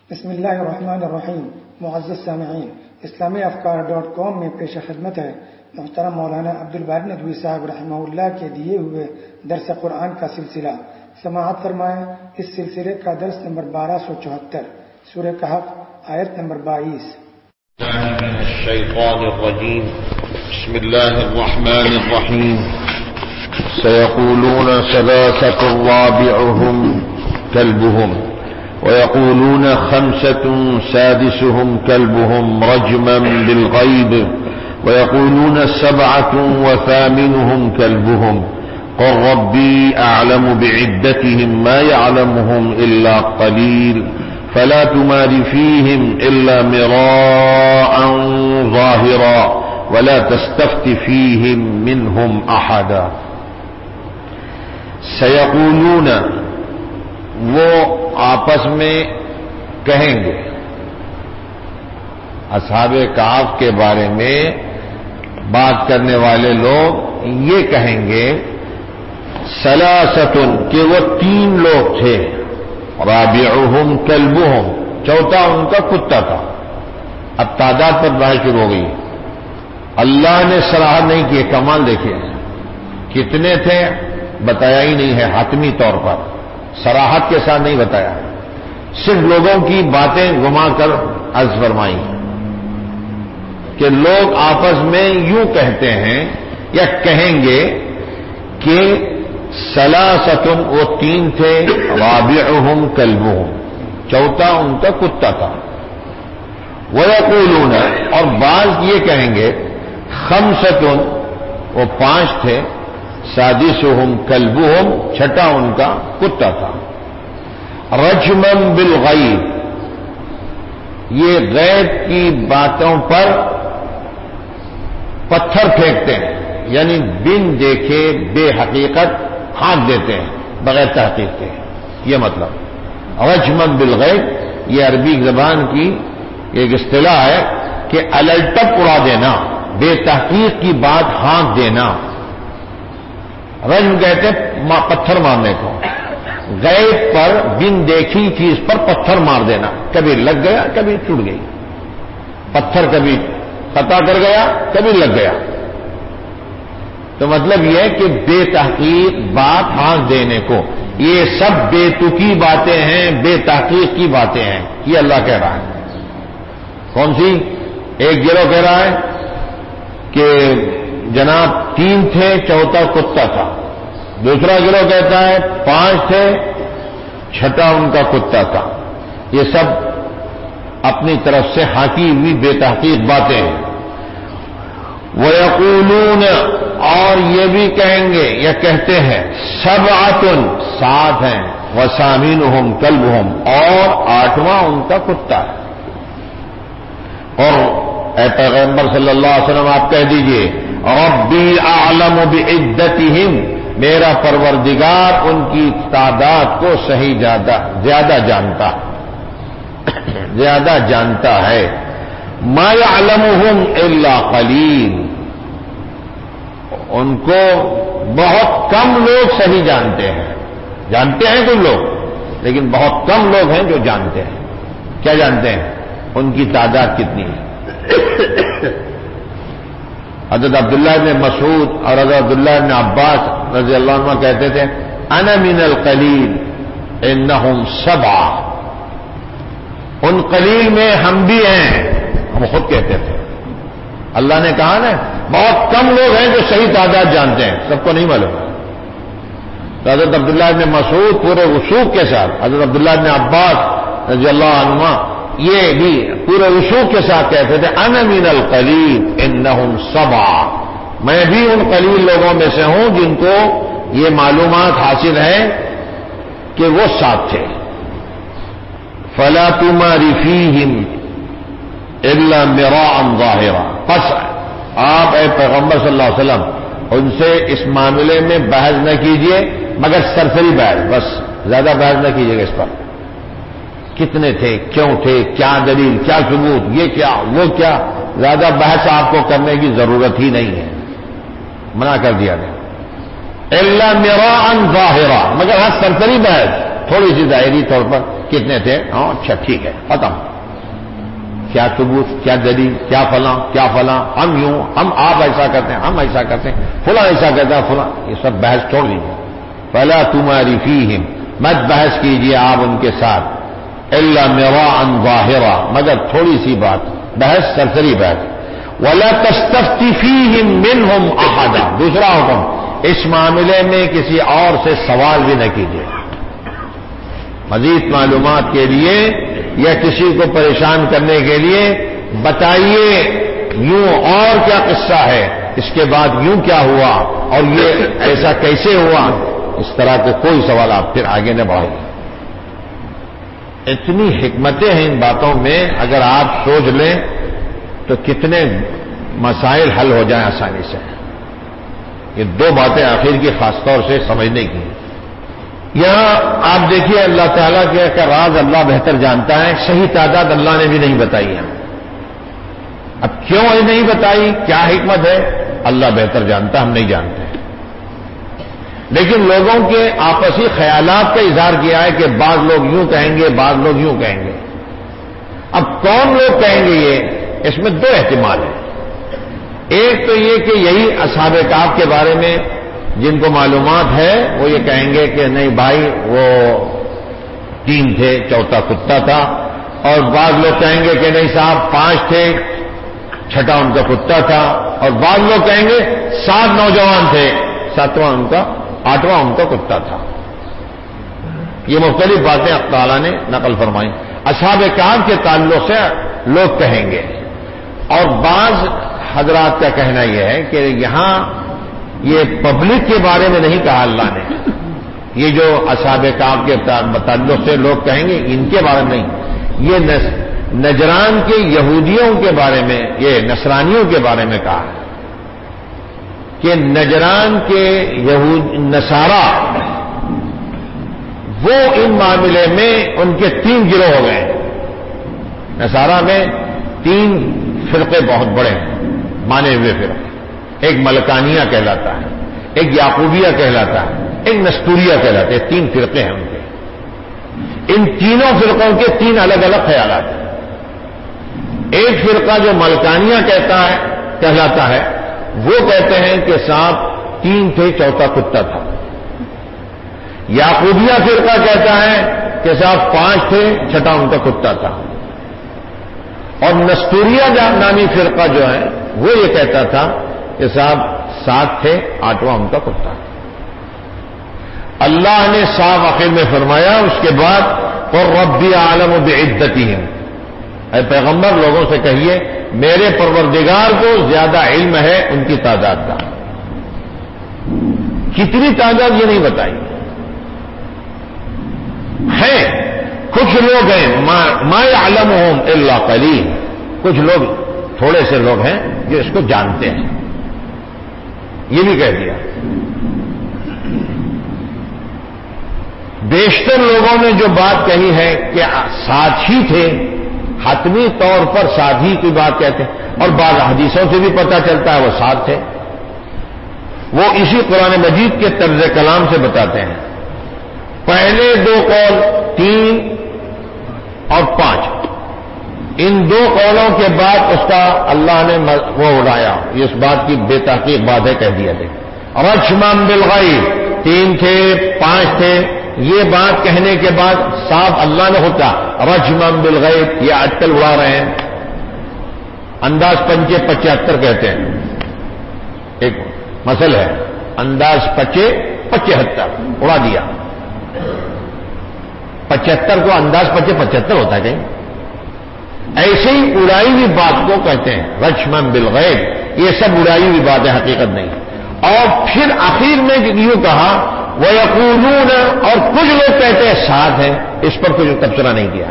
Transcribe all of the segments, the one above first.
بسم اللہ الرحمن الرحیم. معزز سامعین، اسلامی افکار.com میں پیش خدمت ہے محترم مولانا عبدالباری ندوی صاحب رحمہ اللہ کے دیے ہوئے درس قرآن کا سلسلہ. سماعت فرمائیں. اس سلسلے کا درس نمبر 1274، سورہ کہف، آیت نمبر 22. من الشیطان الرجیم. بسم اللہ الرحمن الرحیم. سيقولون ثلاثة رابعهم كلبهم ويقولون 5 سادسهم كلبهم رجما بالغيب ويقولون 7 وثامنهم كلبهم قل ربي أعلم بعدتهم ما يعلمهم إلا قليل فلا تمار فيهم إلا مراء ظاهرا ولا تستفت فيهم منهم أحدا. سيقولون، وہ آپس میں کہیں گے. اصحاب کہف کے بارے میں بات کرنے والے لوگ یہ کہیں گے ثلاثۃ، کہ وہ 3 لوگ تھے، رابعهم کلبهم، چوتھا ان کا کتا تھا. اب تعداد پر بحث شروع ہو گئی. اللہ نے صراحت نہیں کی. کمال دیکھیے، کتنے تھے بتایا ہی نہیں ہے. حتمی طور پر صراحت کے ساتھ نہیں بتایا، صرف لوگوں کی باتیں گما کر عرض فرمائی کہ لوگ آپس میں یوں کہتے ہیں یا کہیں گے کہ ثلاثۃ، وہ 3 تھے، رابعهم کلبهم، چوتھا ان کا کتا تھا. وَيَقُولُونَ، اور بعض یہ کہیں گے 5، وہ 5 تھے، سادسهم کلبهم، چھٹا ان کا کتا تھا. رجما بالغیب، یہ غیب کی باتوں پر پتھر پھینکتے ہیں، یعنی بن دیکھے بے حقیقت ہاتھ دیتے ہیں بغیر تحقیق کے. یہ مطلب رجما بالغیب، یہ عربی زبان کی ایک اصطلاح ہے کہ الٹپ اڑا دینا، بے تحقیق کی بات ہاتھ دینا. رجم کہتے ہیں پتھر مارنے کو، غیب پر بن دیکھی چیز پر پتھر مار دینا. کبھی لگ گیا، کبھی ٹوٹ گئی. پتھر کبھی قطع کر گیا، کبھی لگ گیا. تو مطلب یہ ہے کہ بے تحقیق بات ہاتھ دینے کو. یہ سب بے تکی باتیں ہیں، بے تحقیق کی باتیں ہیں. یہ اللہ کہہ رہا ہے. کون سی؟ ایک گروہ کہہ رہا ہے کہ جناب 3 تھے، چوتھا کتا تھا. دوسرا گروہ کہتا ہے 5 تھے، چھٹا ان کا کتا تھا. یہ سب اپنی طرف سے حاکی ہوئی بے تحقیق باتیں ہیں. وَيَقُولُونَ، اور یہ بھی کہیں گے یا کہتے ہیں 7 ہیں، وَثَامِنُهُمْ كَلْبُهُمْ، اور 8واں ان کا کتا ہے. اور اے پیغمبر صلی اللہ علیہ وسلم آپ کہہ دیجئے ربی اعلم بعدتہم، میرا پروردگار ان کی تعداد کو صحیح زیادہ جانتا ہے. ما يعلمهم الا قلیل، ان کو بہت کم لوگ صحیح جانتے ہیں. جانتے ہیں کچھ لوگ، لیکن بہت کم لوگ ہیں جو جانتے ہیں. کیا جانتے ہیں؟ ان کی تعداد کتنی ہے. حضرت عبداللہ بن مسعود اور حضرت عبداللہ بن عباس رضی اللہ عنہ کہتے تھے انا من القلیل انہم 7. ان قلیل میں ہم بھی ہیں، ہم خود کہتے تھے. اللہ نے کہا نا بہت کم لوگ ہیں جو صحیح تعداد جانتے ہیں، سب کو نہیں معلوم. تو حضرت عبداللہ بن مسعود پورے وثوق کے ساتھ، حضرت عبداللہ بن عباس رضی اللہ عنہ یہ بھی پورے وثوق کے ساتھ کہتے تھے انا من القلیل انہم 7، میں بھی ان قلیل لوگوں میں سے ہوں جن کو یہ معلومات حاصل ہے کہ وہ 7 تھے. فلا تمار فیہم الا مراء ظاہرا، پس آپ اے پیغمبر صلی اللہ علیہ وسلم ان سے اس معاملے میں بحث نہ کیجیے مگر سرسری بحث، بس زیادہ بحث نہ کیجیے گا اس پر. کتنے تھے، کیوں تھے، کیا دلیل، کیا ثبوت، یہ کیا وہ کیا، زیادہ بحث آپ کو کرنے کی ضرورت ہی نہیں ہے، منع کر دیا گیا. الا مراء ظاہرا، مگر ہاں سرسری بحث، تھوڑی سی ظاہری طور پر کتنے تھے؟ ہاں اچھا ٹھیک ہے ختم. کیا ثبوت، کیا دلیل، کیا فلاں کیا فلاں، ہم یوں، ہم آپ ایسا کرتے ہیں، ہم ایسا کرتے ہیں، فلاں ایسا کرتا ہے، فلاں. یہ سب بحث چھوڑ دیجیے. فلا تماری فیہم، مت بحث کیجیے آپ ان کے ساتھ. الا مراء ظاہرا، مگر تھوڑی سی بات، بحث سرسری بحث. ولا تستفت فیہم منہم احدا، دوسرا حکم، اس معاملے میں کسی اور سے سوال بھی نہ کیجیے. مزید معلومات کے لیے یا کسی کو پریشان کرنے کے لیے بتائیے یوں اور کیا قصہ ہے، اس کے بعد یوں کیا ہوا اور یہ ایسا کیسے ہوا، اس طرح کے کوئی سوال آپ پھر آگے نہ بڑھائیے. اتنی حکمتیں ہیں ان باتوں میں، اگر آپ سوچ لیں تو کتنے مسائل حل ہو جائیں آسانی سے. یہ دو باتیں آخر کی خاص طور سے سمجھنے کی. یہاں آپ دیکھیے اللہ تعالیٰ کے راز اللہ بہتر جانتا ہے. صحیح تعداد اللہ نے بھی نہیں بتائی ہے. اب کیوں نہیں بتائی، کیا حکمت ہے، اللہ بہتر جانتا، ہم نہیں جانتے. لیکن لوگوں کے آپسی خیالات کا اظہار کیا ہے کہ بعض لوگ یوں کہیں گے، بعض لوگ یوں کہیں گے. اب کون لوگ کہیں گے یہ، اس میں دو احتمال ہیں. ایک تو یہ کہ یہی اصحاب کہف کے بارے میں جن کو معلومات ہے وہ یہ کہیں گے کہ نہیں بھائی وہ 3 تھے، چوتھا کتا تھا. اور بعض لوگ کہیں گے کہ نہیں صاحب 5 تھے، چھٹا ان کا کتا تھا. اور بعض لوگ کہیں گے 7 نوجوان تھے، 7واں ان کا، 8واں ان کا کتا تھا. یہ مختلف باتیں اللہ تعالیٰ نے نقل فرمائی. اصحاب کہف کے تعلق سے لوگ کہیں گے. اور بعض حضرات کا کہنا یہ ہے کہ یہاں یہ پبلک کے بارے میں نہیں کہا اللہ نے. یہ جو اصحاب کہف کے تعلق سے لوگ کہیں گے ان کے بارے میں نہیں، یہ نجران کے یہودیوں کے بارے میں، یہ نصرانیوں کے بارے میں کہا ہے کہ نجران کے نصارا وہ ان معاملے میں ان کے 3 گروہ ہو گئے. نصارا میں 3 فرقے بہت بڑے ہیں، مانے ہوئے فرقے. ایک ملکانیہ کہلاتا ہے، ایک یعقوبیہ کہلاتا ہے، ایک نستوریہ کہلاتا ہے. 3 فرقے ہیں ان کے. ان تینوں فرقوں کے 3 الگ الگ خیالات ہیں. ایک فرقہ جو ملکانیہ کہلاتا ہے وہ کہتے ہیں کہ صاحب 3 تھے، چوتھا کتا تھا. یعقوبیہ فرقہ کہتا ہے کہ صاحب 5 تھے، چھٹا ان کا کتا تھا. اور نستوریہ نامی فرقہ جو ہے وہ یہ کہتا تھا کہ صاحب 7 تھے، 8واں ان کا کتا. اللہ نے صاف آخر میں فرمایا اس کے بعد اور ربی عالم بعدتہم، اے پیغمبر لوگوں سے کہیے میرے پروردگار کو زیادہ علم ہے ان کی تعداد کا. کتنی تعداد یہ نہیں بتائی ہے. کچھ لوگ ہیں ما یعلمہم الا قلیل، کچھ لوگ تھوڑے سے لوگ ہیں جو اس کو جانتے ہیں. یہ بھی کہہ دیا. بیشتر لوگوں نے جو بات کہی ہے کہ 7 ہی تھے، حتمی طور پر 7 ہی کی بات کہتے ہیں. اور بعض حدیثوں سے بھی پتہ چلتا ہے وہ 7 تھے. وہ اسی قرآن مجید کے طرز کلام سے بتاتے ہیں. پہلے 2 قول 3 اور 5، ان 2 قولوں کے بعد اس کا اللہ نے وہ اڑایا. اس بات کی بے تحقیق بات ہے، کہہ دیا تھا رجما بالغیب، 3 تھے 5 تھے. یہ بات کہنے کے بعد صاف اللہ نے ہوتا رجما بالغیب، یہ اٹکل اڑا رہے ہیں. انداز پنچے 75 کہتے ہیں. ایک مسئلہ ہے انداز پچے 75 اڑا دیا. 75 کو انداز پچے 75 ہوتا ہے کہیں. ایسے ہی اڑائی ہوئی بات کو کہتے ہیں رجما بالغیب. یہ سب اڑائی ہوئی بات ہے، حقیقت نہیں. اور پھر آخر میں یوں کہا وَيَقُولُونَ، اور کچھ لوگ کہتے ہیں 7 ہیں. اس پر کچھ تبصرہ نہیں کیا.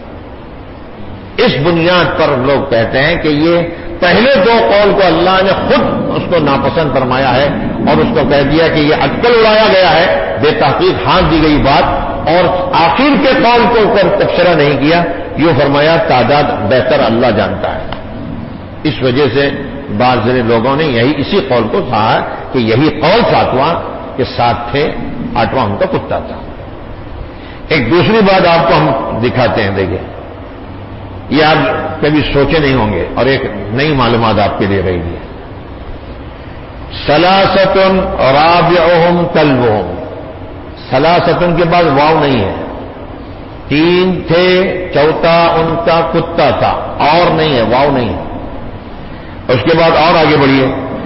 اس بنیاد پر لوگ کہتے ہیں کہ یہ پہلے 2 قول کو اللہ نے خود اس کو ناپسند فرمایا ہے اور اس کو کہہ دیا کہ یہ اٹکل اڑایا گیا ہے، بے تحقیق ہاتھ دی گئی بات. اور آخر کے قول کو اوپر تبصرہ نہیں کیا. یوں فرمایا تعداد بہتر اللہ جانتا ہے. اس وجہ سے بعض لوگوں نے اسی قول کو کہا کہ یہی قول 7واں کہ 7 تھے، 8واں ان کا کتا تھا. ایک دوسری بات آپ کو ہم دکھاتے ہیں، دیکھیں، یہ آپ کبھی سوچے نہیں ہوں گے اور ایک نئی معلومات آپ کے لیے رہے گی۔ سلاستن رابعہم کلبہم، سلاستن کے بعد واو نہیں ہے، 3 تھے، چوتھا ان کا کتا تھا، اور نہیں ہے، واو نہیں ہے۔ اس کے بعد اور آگے بڑھیے،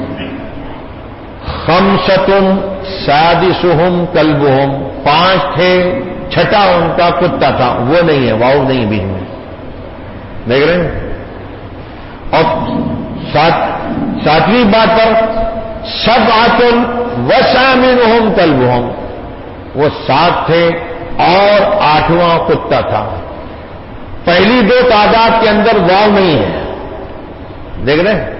خمسۃ سادسہم کلبہم، 5 تھے، چھٹا ان کا کتا تھا، وہ نہیں ہے، واو نہیں ہے بیچ میں، دیکھ رہے ہیں؟ اور ساتویں بات پر سبعۃ وثامنہم کلبہم، وہ 7 تھے اور 8واں کتا تھا۔ پہلی 2 تعداد کے اندر واو نہیں ہے، دیکھ رہے ہیں؟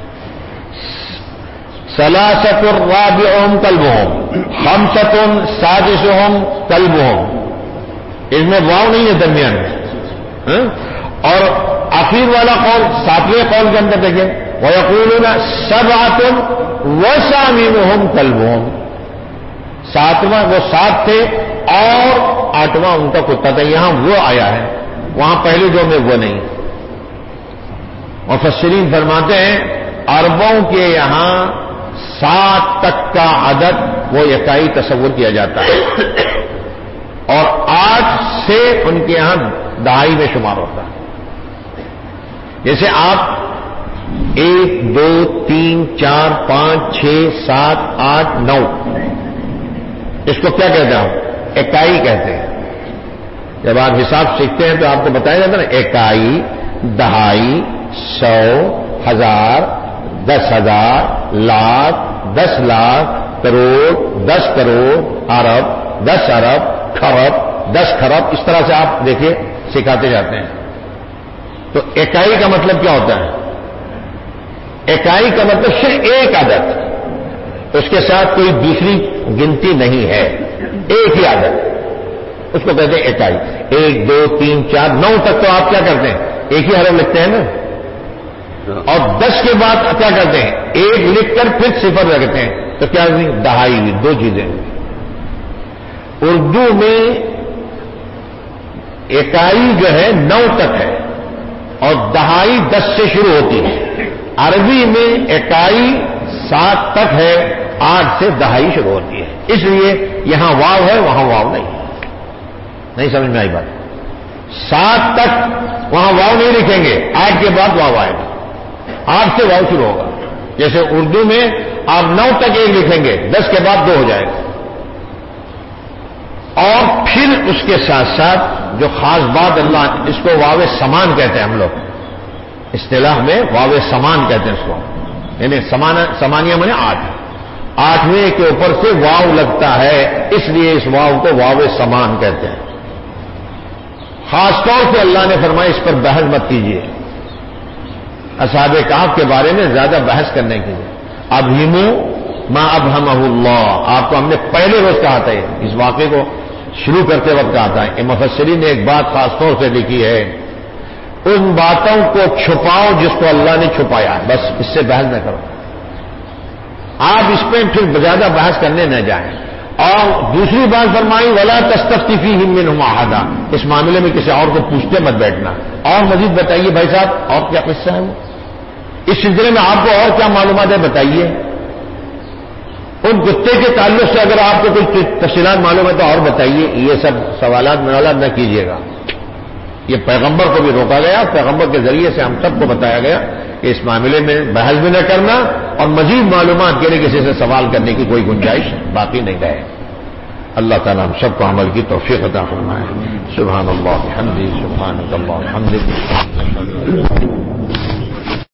ثلاثۃ رابعہم کلبہم، خمسۃ سادسہم کلبہم، اس میں واو نہیں ہے درمیان میں۔ اور آخر والا قول 7ویں قول کے اندر دیکھیں، وَيَقُولُونَ سَبْعَةٌ وَثَامِنُهُمْ كَلْبُهُمْ، 7واں وہ 7 تھے اور 8واں ان کا کتا تھا، یہاں وہ آیا ہے، وہاں پہلے 2 میں وہ نہیں۔ مفسرین فرماتے ہیں عربوں کے یہاں 7 تک کا عدد وہ اکائی تصور کیا جاتا ہے، اور 8 سے ان کے یہاں دہائی میں شمار ہوتا ہے۔ جیسے آپ 1 2 3 4 5 6 7 8 9، اس کو کیا کہتے ہیں؟ اکائی کہتے ہیں۔ جب آپ حساب سیکھتے ہیں تو آپ کو بتایا جاتا ہے نا، اکائی، دہائی، 100، 1000، 10,000، لاکھ، 10 لاکھ، کروڑ، 10 کروڑ، ارب، 10 ارب، کھرب، 10 کھرب، اس طرح سے آپ دیکھیے سکھاتے جاتے ہیں۔ تو اکائی کا مطلب کیا ہوتا ہے؟ اکائی کا مطلب صرف ایک عدد، اس کے ساتھ کوئی دوسری گنتی نہیں ہے، ایک ہی عدد، اس کو کہتے ہیں اکائی۔ 1 2 3 4 9 تک تو آپ کیا کرتے ہیں؟ ایک ہی حرف لکھتے ہیں نا، اور 10 کے بعد کیا کرتے ہیں؟ 1 لکھ کر پھر 0 رکھتے ہیں، تو کیا ہوئی؟ دہائی ہوئی۔ 2 چیزیں ہوئی۔ اردو میں اکائی جو ہے 9 تک ہے اور دہائی 10 سے شروع ہوتی ہے۔ عربی میں اکائی 7 تک ہے، 8 سے دہائی شروع ہوتی ہے، اس لیے یہاں واو ہے، وہاں واو نہیں ہے۔ نہیں سمجھ میں آئی بات؟ 7 تک وہاں واو نہیں لکھیں گے، 8 کے بعد واو آئے گا، 8 سے واو شروع ہوگا۔ جیسے اردو میں آپ 9 تک 1 لکھیں گے، 10 کے بعد 2 ہو جائے گا۔ اور پھر اس کے ساتھ ساتھ جو خاص بات، اللہ اس کو واو سمان کہتے ہیں ہم لوگ، اصطلاح میں واو سمان کہتے ہیں اس کو، یعنی سمانیہ میں 8، 8ویں کے اوپر سے واو لگتا ہے، اس لیے اس واو کو واو سمان کہتے ہیں۔ خاص طور سے اللہ نے فرمایا اس پر بحث مت کیجیے، اصحاب کہف کے بارے میں زیادہ بحث کرنے کی۔ ابہموا ما ابہمہ اللہ، آپ کو ہم نے پہلے روز کہا تھا، اس واقعے کو شروع کرتے وقت کہا تھا کہ مفسرین نے ایک بات خاص طور سے لکھی ہے، ان باتوں کو چھپاؤ جس کو اللہ نے چھپایا، بس اس سے بحث نہ کرو، آپ اس پہ پھر زیادہ بحث کرنے نہ جائیں۔ اور دوسری بات فرمائی ولا تستفتی فیہم منہم احدا، اس معاملے میں کسی اور کو پوچھتے مت بیٹھنا، اور مزید بتائیے بھائی صاحب اور کیا قصہ ہے وہ، اس سلسلے میں آپ کو اور کیا معلومات ہے بتائیے۔ ان کتے کے تعلق سے اگر آپ کو کچھ تفصیلات معلوم ہے تو اور بتائیے، یہ سب سوالات منالات نہ کیجیے گا۔ یہ پیغمبر کو بھی روکا گیا، پیغمبر کے ذریعے سے ہم سب کو بتایا گیا کہ اس معاملے میں بحث بھی نہ کرنا، اور مزید معلومات کے لیے کسی سے سوال کرنے کی کوئی گنجائش باقی نہیں رہے۔ اللہ تعالیٰ ہم سب کو عمل کی توفیق عطا فرمائے۔ سبحان اللہ بحمدہ، سبحانک اللہم وبحمدک۔